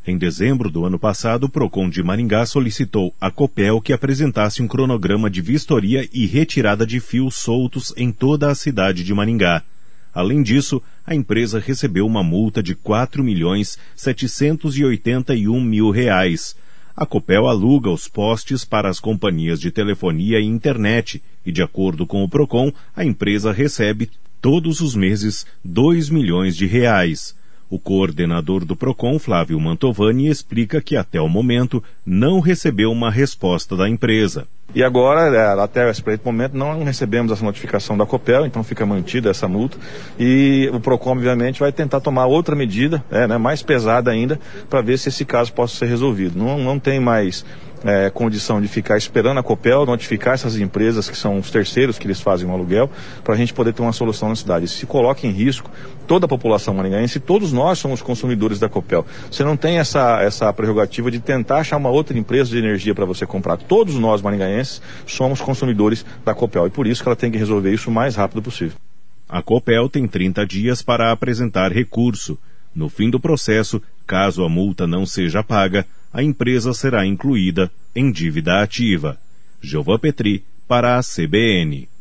Em dezembro do ano passado, o PROCON de Maringá solicitou à Copel que apresentasse um cronograma de vistoria e retirada de fios soltos em toda a cidade de Maringá. Além disso, a empresa recebeu uma multa de R$ 4.781.000. A Copel aluga os postes para as companhias de telefonia e internet e, de acordo com o PROCON, a empresa recebe todos os meses R$ 2 milhões. O coordenador do PROCON, Flávio Mantovani, explica que até o momento não recebeu uma resposta da empresa. E agora, até esse momento, não recebemos essa notificação da Copel, então fica mantida essa multa. E o PROCON, obviamente, vai tentar tomar outra medida, mais pesada ainda, para ver se esse caso possa ser resolvido. Não tem mais condição de ficar esperando a Copel notificar essas empresas que são os terceiros que eles fazem o aluguel, para a gente poder ter uma solução na cidade. Isso se coloca em risco toda a população maringaense, e todos nós somos consumidores da Copel. Você não tem essa prerrogativa de tentar achar uma outra empresa de energia para você comprar. Todos nós maringaenses somos consumidores da Copel, e por isso que ela tem que resolver isso o mais rápido possível. A Copel tem 30 dias para apresentar recurso. No fim do processo, caso a multa não seja paga, a empresa será incluída em dívida ativa. Giovan Petri, para a CBN.